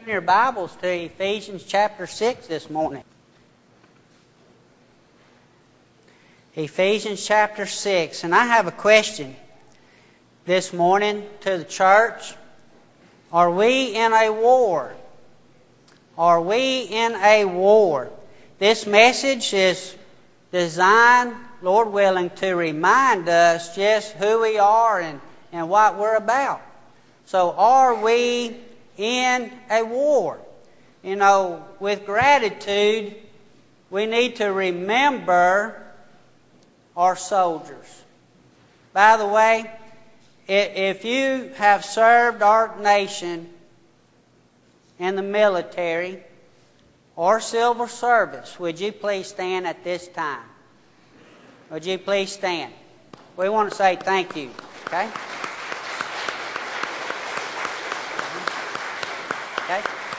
In your Bibles to Ephesians chapter 6 this morning. Ephesians chapter 6. And I have a question this morning to the church. Are we in a war? Are we in a war? This message is designed, Lord willing, to remind us just who we are and what we're about. So are we in a war? You know, with gratitude, we need to remember our soldiers. By the way, if you have served our nation in the military or civil service, would you please stand at this time? Would you please stand? We want to say thank you, okay? Okay?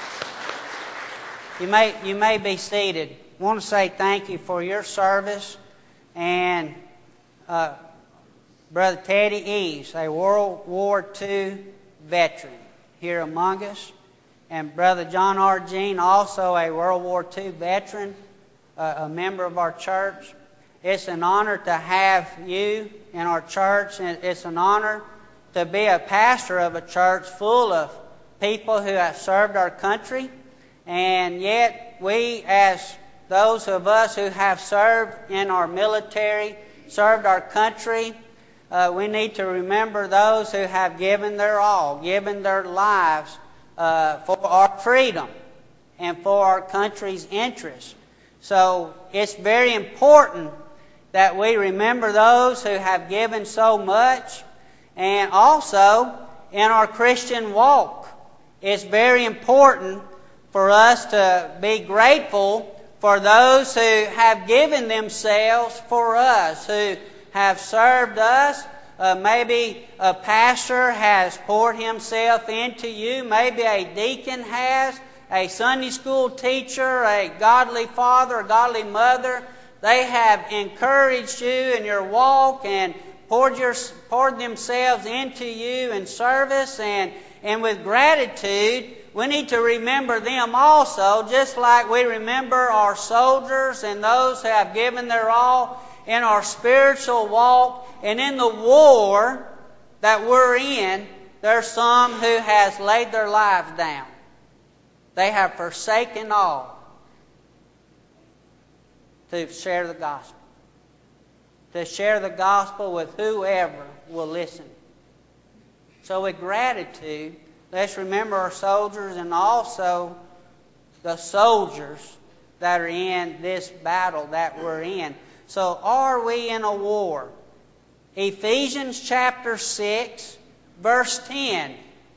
You may be seated. I want to say thank you for your service. And Brother Teddy Eves, a World War II veteran here among us. And Brother John R. Jean, also a World War II veteran, a member of our church. It's an honor to have you in our church. And it's an honor to be a pastor of a church full of people who have served our country. And yet we, as those of us who have served in our military, served our country, we need to remember those who have given their all, given their lives for our freedom and for our country's interests. So it's very important that we remember those who have given so much. And also, in our Christian walk, it's very important for us to be grateful for those who have given themselves for us, who have served us. Maybe a pastor has poured himself into you. Maybe a deacon has, a Sunday school teacher, a godly father, a godly mother. They have encouraged you in your walk and poured themselves into you in service. And with gratitude, we need to remember them also, just like we remember our soldiers and those who have given their all in our spiritual walk. And in the war that we're in, there's some who has laid their lives down. They have forsaken all to share the gospel. To share the gospel with whoever will listen. So with gratitude, let's remember our soldiers and also the soldiers that are in this battle that we're in. So are we in a war? Ephesians chapter 6, verse 10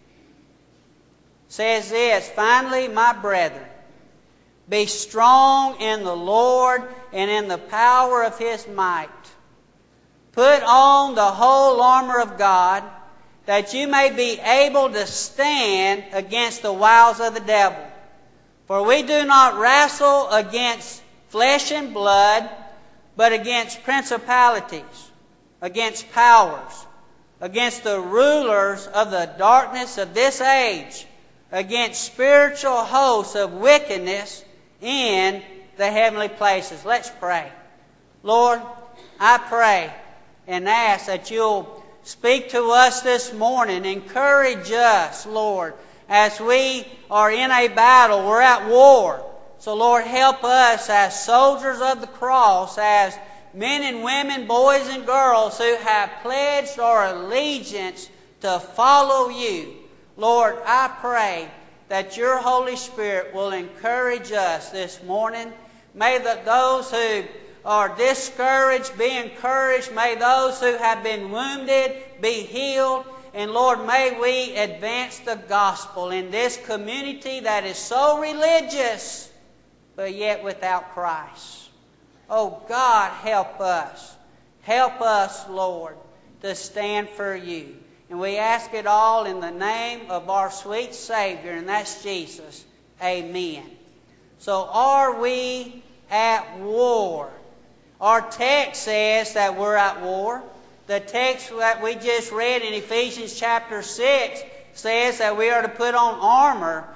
says this, "Finally, my brethren, be strong in the Lord and in the power of His might. Put on the whole armor of God, that you may be able to stand against the wiles of the devil. For we do not wrestle against flesh and blood, but against principalities, against powers, against the rulers of the darkness of this age, against spiritual hosts of wickedness in the heavenly places." Let's pray. Lord, I pray and ask that you'll speak to us this morning. Encourage us, Lord, as we are in a battle. We're at war. So, Lord, help us as soldiers of the cross, as men and women, boys and girls who have pledged our allegiance to follow you. Lord, I pray that your Holy Spirit will encourage us this morning. May those who are discouraged be encouraged. May those who have been wounded be healed. And Lord, may we advance the gospel in this community that is so religious, but yet without Christ. Oh God, help us. Help us, Lord, to stand for you. And we ask it all in the name of our sweet Savior, and that's Jesus. Amen. So are we at war? Our text says that we're at war. The text that we just read in Ephesians chapter 6 says that we are to put on armor.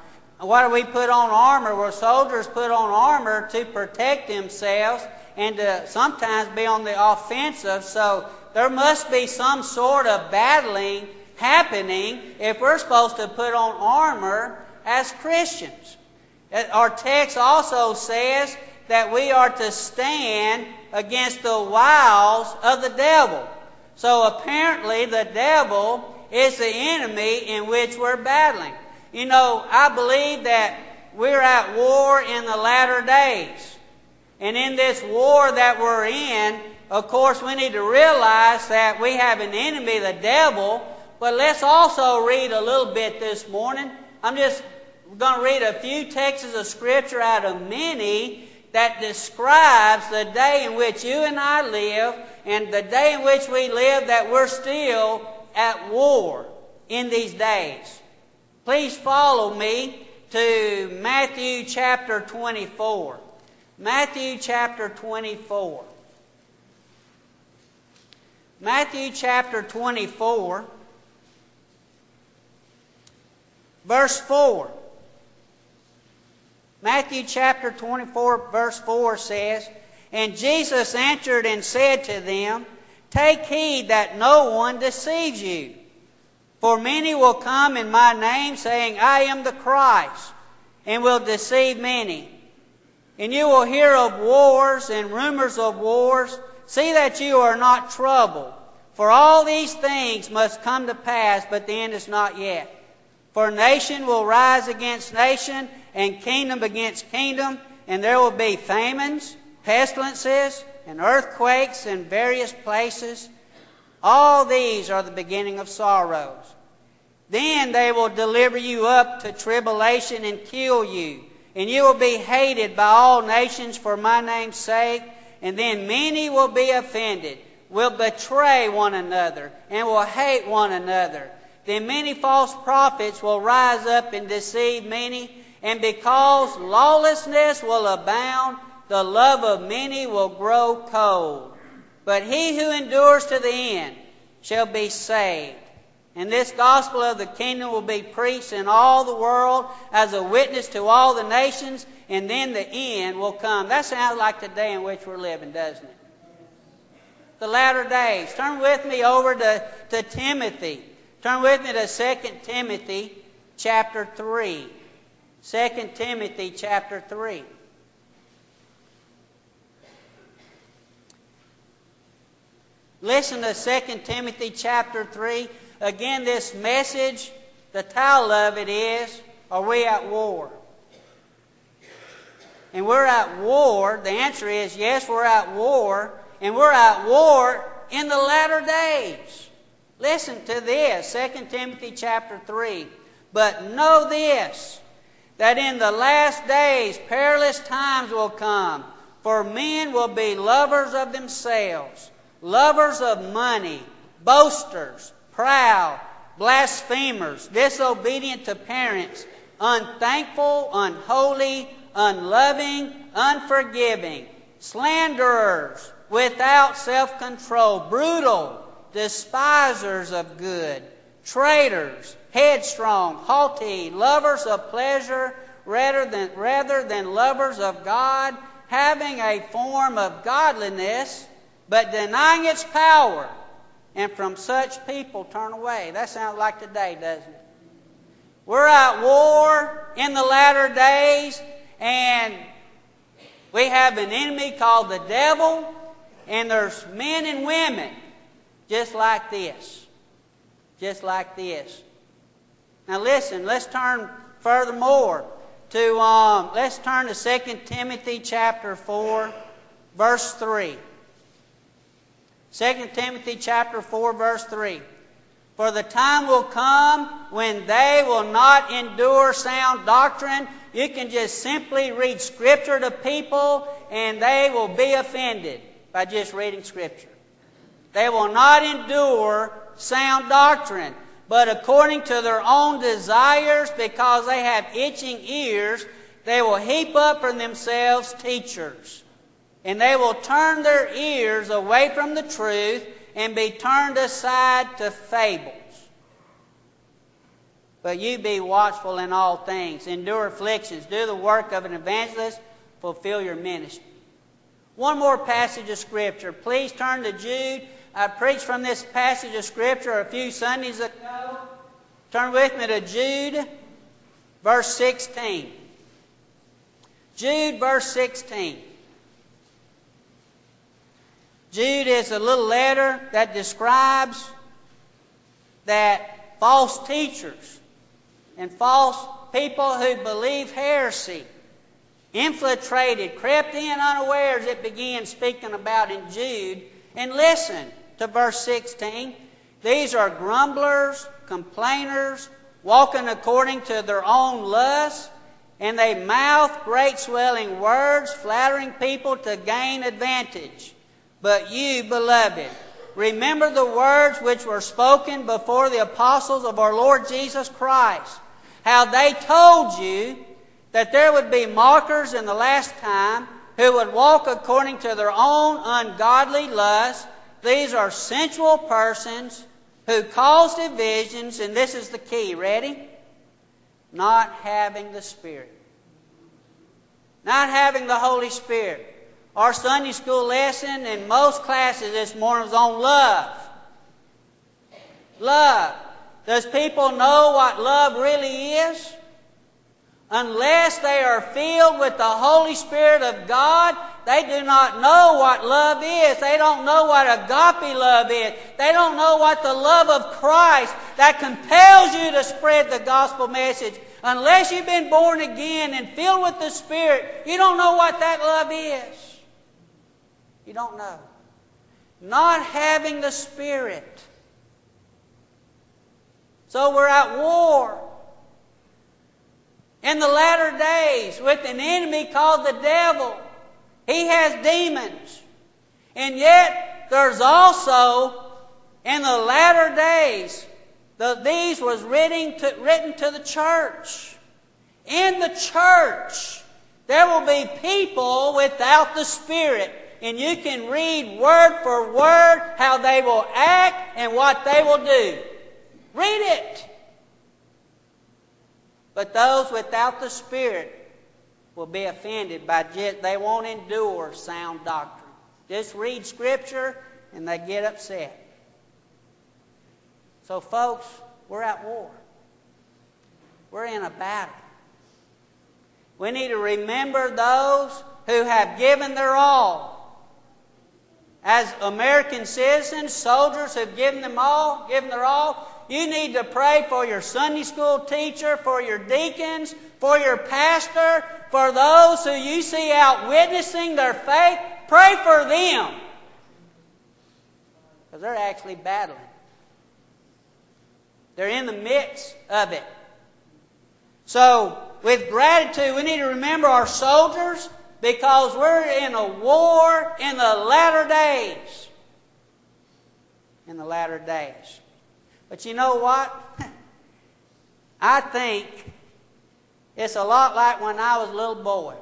Why do we put on armor? Well, soldiers put on armor to protect themselves and to sometimes be on the offensive. So there must be some sort of battling happening if we're supposed to put on armor as Christians. Our text also says that we are to stand against the wiles of the devil. So apparently the devil is the enemy in which we're battling. You know, I believe that we're at war in the latter days. And in this war that we're in, of course, we need to realize that we have an enemy, the devil. But let's also read a little bit this morning. I'm just going to read a few texts of Scripture out of many that describes the day in which you and I live and the day in which we live, that we're still at war in these days. Please follow me to Matthew chapter 24. Matthew chapter 24. Matthew chapter 24, verse 4. Matthew chapter 24, verse 4 says, "And Jesus answered and said to them, Take heed that no one deceives you. For many will come in my name, saying, I am the Christ, and will deceive many. And you will hear of wars and rumors of wars. See that you are not troubled. For all these things must come to pass, but the end is not yet. For nation will rise against nation, and kingdom against kingdom, and there will be famines, pestilences, and earthquakes in various places. All these are the beginning of sorrows. Then they will deliver you up to tribulation and kill you, and you will be hated by all nations for my name's sake. And then many will be offended, will betray one another, and will hate one another. Then many false prophets will rise up and deceive many. And because lawlessness will abound, the love of many will grow cold. But he who endures to the end shall be saved. And this gospel of the kingdom will be preached in all the world as a witness to all the nations, and then the end will come." That sounds like the day in which we're living, doesn't it? The latter days. Turn with me over to Timothy. Turn with me to 2 Timothy chapter 3. 2 Timothy chapter 3. Listen to 2 Timothy chapter 3. Again, this message, the title of it is, Are We at War? And we're at war. The answer is yes, we're at war. And we're at war in the latter days. Listen to this, 2 Timothy chapter 3. "But know this, that in the last days perilous times will come, for men will be lovers of themselves, lovers of money, boasters, proud, blasphemers, disobedient to parents, unthankful, unholy, unloving, unforgiving, slanderers, without self-control, brutal, despisers of good, traitors, headstrong, haughty, lovers of pleasure rather than lovers of God, having a form of godliness, but denying its power. And from such people turn away." That sounds like today, doesn't it? We're at war in the latter days, and we have an enemy called the devil, and there's men and women just like this. Just like this. Now listen, let's turn furthermore to, let's turn to 2 Timothy chapter 4, verse 3. 2 Timothy chapter 4, verse 3. "For the time will come when they will not endure sound doctrine." You can just simply read Scripture to people and they will be offended by just reading Scripture. They will not endure sound doctrine, but according to their own desires, because they have itching ears, they will heap up for themselves teachers. And they will turn their ears away from the truth and be turned aside to fables. But you be watchful in all things. Endure afflictions. Do the work of an evangelist. Fulfill your ministry. One more passage of Scripture. Please turn to Jude. I preached from this passage of Scripture a few Sundays ago. Turn with me to Jude, verse 16. Jude, verse 16. Jude is a little letter that describes that false teachers and false people who believe heresy infiltrated, crept in unawares, it began speaking about in Jude. And listen to verse 16. These are grumblers, complainers, walking according to their own lusts, and they mouth great swelling words, flattering people to gain advantage. But you, beloved, remember the words which were spoken before the apostles of our Lord Jesus Christ, how they told you that there would be mockers in the last time who would walk according to their own ungodly lusts. These are sensual persons who cause divisions, and this is the key. Ready? Not having the Spirit. Not having the Holy Spirit. Our Sunday school lesson in most classes this morning was on love. Love. Does people know what love really is? Unless they are filled with the Holy Spirit of God, they do not know what love is. They don't know what agape love is. They don't know what the love of Christ that compels you to spread the gospel message. Unless you've been born again and filled with the Spirit, you don't know what that love is. You don't know. Not having the Spirit. So we're at war in the latter days with an enemy called the devil. He has demons. And yet there's also in the latter days, these was written to the church. In the church, there will be people without the Spirit. And you can read word for word how they will act and what they will do. Read it. But those without the Spirit will be offended by they won't endure sound doctrine. Just read Scripture and they get upset. So folks, we're at war. We're in a battle. We need to remember those who have given their all. As American citizens, soldiers have given their all. You need to pray for your Sunday school teacher, for your deacons, for your pastor, for those who you see out witnessing their faith. Pray for them. Because they're actually battling. They're in the midst of it. So, with gratitude, we need to remember our soldiers, because we're in a war in the latter days. In the latter days. But you know what? I think it's a lot like when I was a little boy.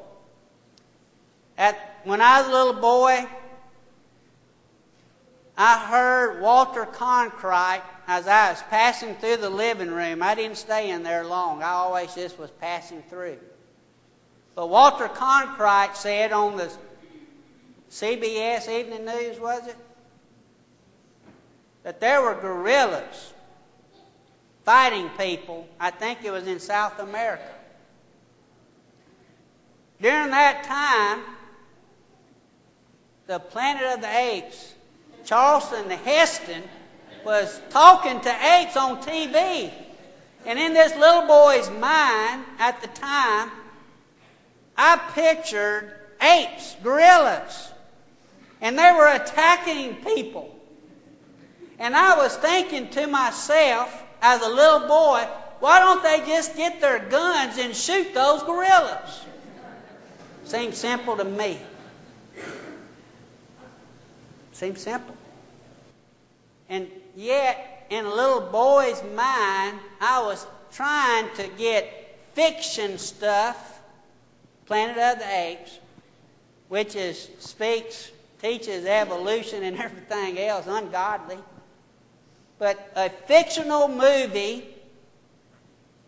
When I was a little boy, I heard Walter Cronkite as I was passing through the living room. I didn't stay in there long. I always just was passing through. But Walter Cronkite said on the CBS Evening News, was it? That there were guerrillas fighting people. I think it was in South America. During that time, the Planet of the Apes, Charlton Heston, was talking to apes on TV. And in this little boy's mind at the time, I pictured apes, gorillas, and they were attacking people. And I was thinking to myself, as a little boy, why don't they just get their guns and shoot those gorillas? Seems simple to me. Seems simple. And yet, in a little boy's mind, I was trying to get fiction stuff, Planet of the Apes, which teaches evolution and everything else, ungodly. But a fictional movie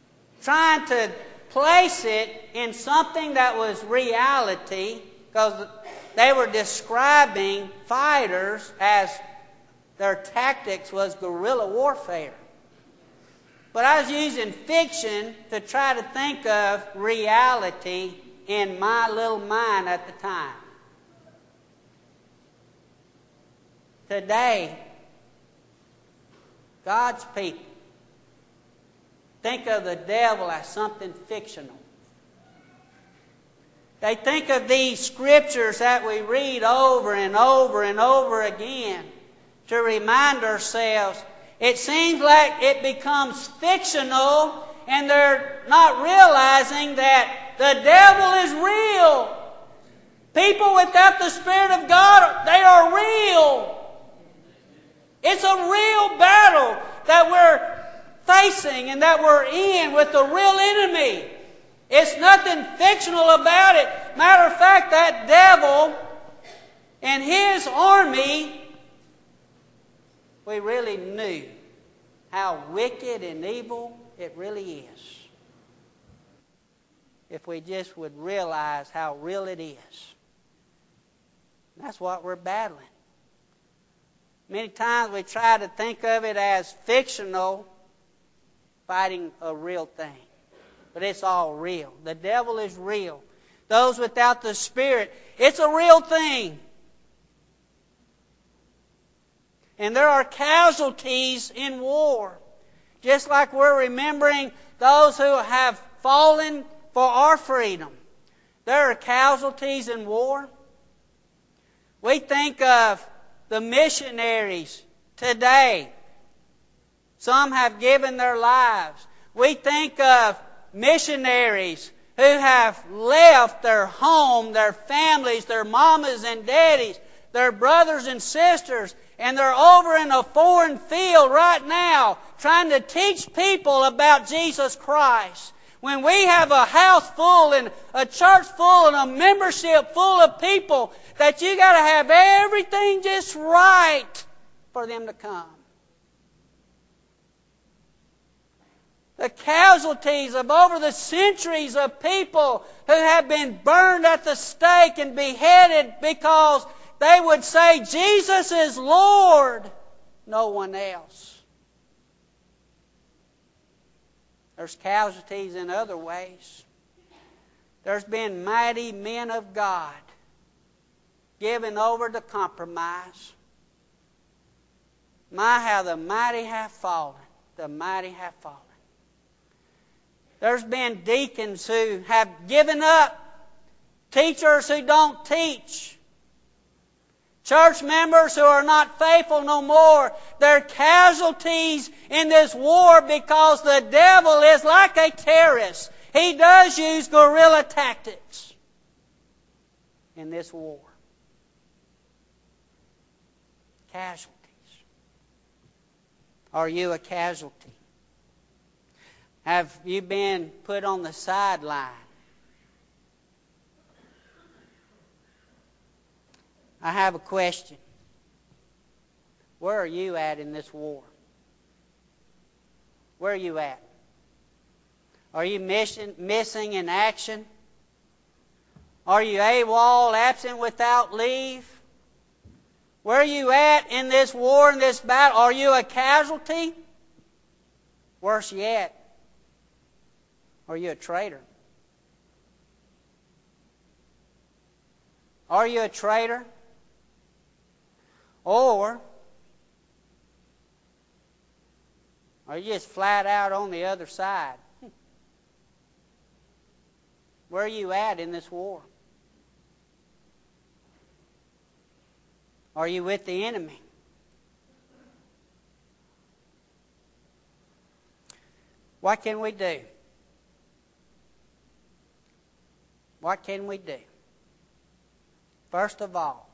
trying to place it in something that was reality, because they were describing fighters as their tactics was guerrilla warfare. But I was using fiction to try to think of reality in my little mind at the time. Today, God's people think of the devil as something fictional. They think of these scriptures that we read over and over and over again to remind ourselves. It seems like it becomes fictional, and they're not realizing that the devil is real. People without the Spirit of God, they are real. It's a real battle that we're facing and that we're in with the real enemy. It's nothing fictional about it. Matter of fact, that devil and his army, we really knew how wicked and evil it really is. If we just would realize how real it is. That's what we're battling. Many times we try to think of it as fictional, fighting a real thing. But it's all real. The devil is real. Those without the Spirit, it's a real thing. And there are casualties in war. Just like we're remembering those who have fallen for our freedom. There are casualties in war. We think of the missionaries today. Some have given their lives. We think of missionaries who have left their home, their families, their mamas and daddies, their brothers and sisters, and they're over in a foreign field right now trying to teach people about Jesus Christ. When we have a house full and a church full and a membership full of people that you got to have everything just right for them to come. The casualties of over the centuries of people who have been burned at the stake and beheaded because they would say, Jesus is Lord, no one else. There's casualties in other ways. There's been mighty men of God given over to compromise. My, how the mighty have fallen. The mighty have fallen. There's been deacons who have given up. Teachers who don't teach. Church members who are not faithful no more. They're casualties in this war because the devil is like a terrorist. He does use guerrilla tactics in this war. Casualties. Are you a casualty? Have you been put on the sideline? I have a question. Where are you at in this war? Where are you at? Are you missing in action? Are you AWOL, absent without leave? Where are you at in this war, in this battle? Are you a casualty? Where's you at? Are you a traitor? Are you a traitor? Or are you just flat out on the other side? Where are you at in this war? Are you with the enemy? What can we do? What can we do? First of all,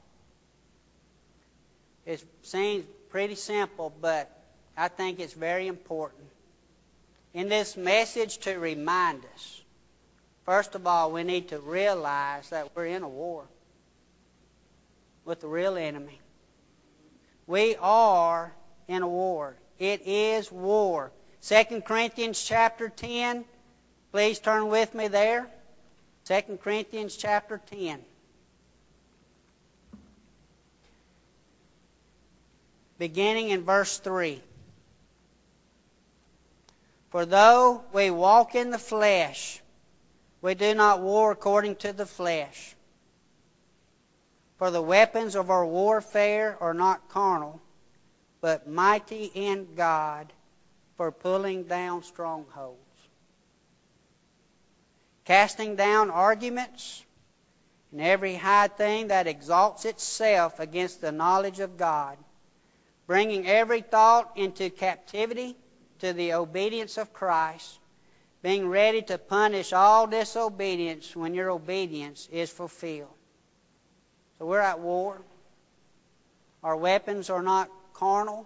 it seems pretty simple, but I think it's very important in this message to remind us. First of all, we need to realize that we're in a war with the real enemy. We are in a war. It is war. 2 Corinthians chapter 10, Please turn with me there. 2 Corinthians chapter 10. Beginning in verse 3. For though we walk in the flesh, we do not war according to the flesh. For the weapons of our warfare are not carnal, but mighty in God for pulling down strongholds, casting down arguments and every high thing that exalts itself against the knowledge of God, bringing every thought into captivity to the obedience of Christ, being ready to punish all disobedience when your obedience is fulfilled. So we're at war. Our weapons are not carnal.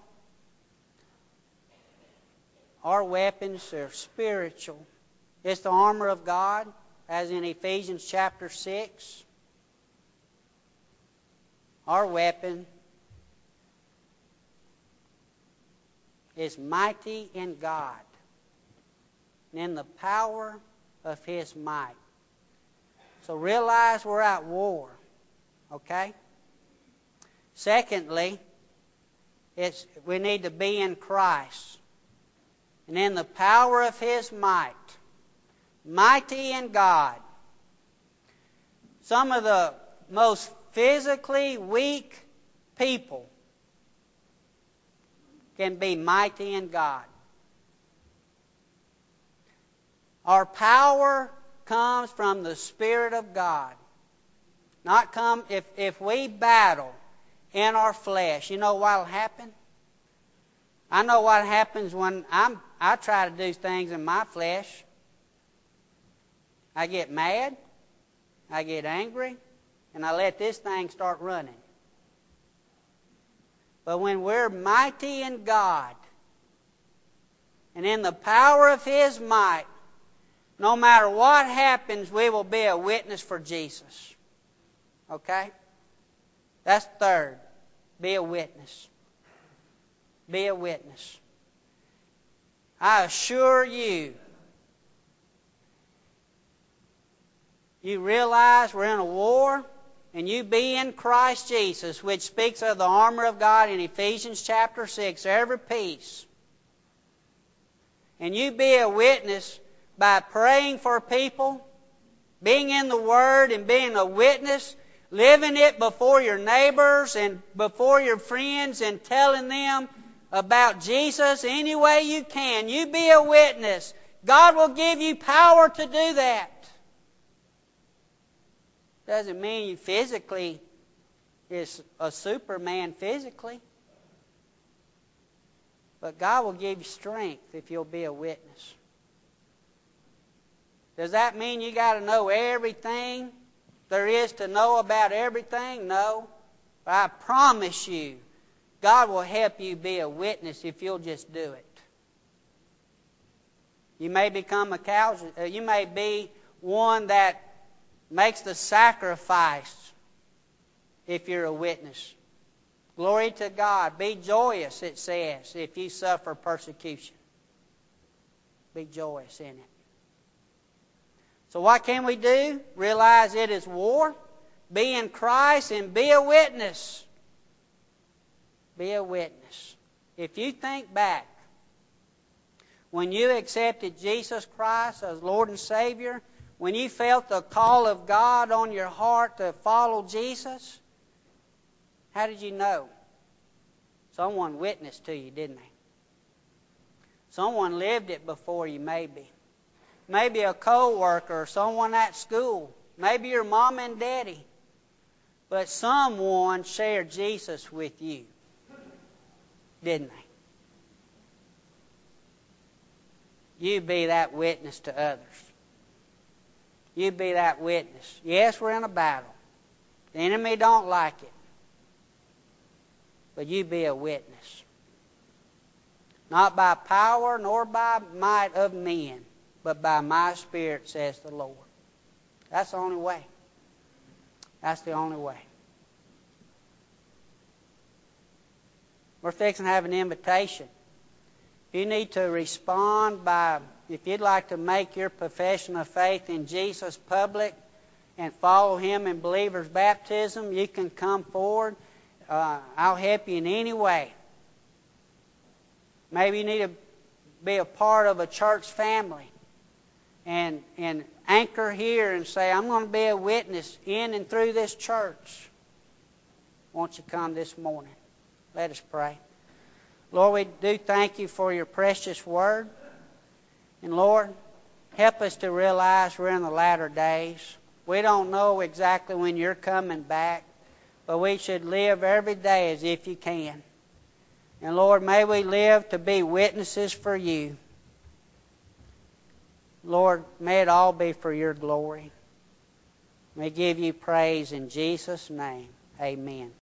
Our weapons are spiritual. It's the armor of God, as in Ephesians chapter 6. Our weapon is mighty in God and in the power of His might. So realize we're at war. Okay? Secondly, we need to be in Christ and in the power of His might. Mighty in God. Some of the most physically weak people can be mighty in God. Our power comes from the Spirit of God. Not come if we battle in our flesh. You know what'll happen? I know what happens when I try to do things in my flesh. I get mad, I get angry, and I let this thing start running. But when we're mighty in God and in the power of His might, no matter what happens, we will be a witness for Jesus. Okay? That's third. Be a witness. Be a witness. I assure you, you realize we're in a war, and you be in Christ Jesus, which speaks of the armor of God in Ephesians chapter 6, every piece. And you be a witness by praying for people, being in the Word and being a witness, living it before your neighbors and before your friends and telling them about Jesus any way you can. You be a witness. God will give you power to do that. Doesn't mean you physically is a superman physically. But God will give you strength if you'll be a witness. Does that mean you got to know everything there is to know about everything? No. But I promise you, God will help you be a witness if you'll just do it. You may become you may be one that makes the sacrifice if you're a witness. Glory to God. Be joyous, it says, if you suffer persecution. Be joyous in it. So what can we do? Realize it is war. Be in Christ and be a witness. Be a witness. If you think back, when you accepted Jesus Christ as Lord and Savior, when you felt the call of God on your heart to follow Jesus, how did you know? Someone witnessed to you, didn't they? Someone lived it before you, maybe. Maybe a co-worker or someone at school. Maybe your mom and daddy. But someone shared Jesus with you, didn't they? You be that witness to others. You be that witness. Yes, we're in a battle. The enemy don't like it. But you be a witness. Not by power nor by might of men, but by my Spirit, says the Lord. That's the only way. That's the only way. We're fixing to have an invitation. You need to respond by, if you'd like to make your profession of faith in Jesus public and follow Him in believer's baptism, you can come forward. I'll help you in any way. Maybe you need to be a part of a church family and anchor here and say, I'm going to be a witness in and through this church. Won't you come this morning? Let us pray. Lord, we do thank you for your precious word. And Lord, help us to realize we're in the latter days. We don't know exactly when you're coming back, but we should live every day as if you can. And Lord, may we live to be witnesses for you. Lord, may it all be for your glory. We give you praise in Jesus' name. Amen.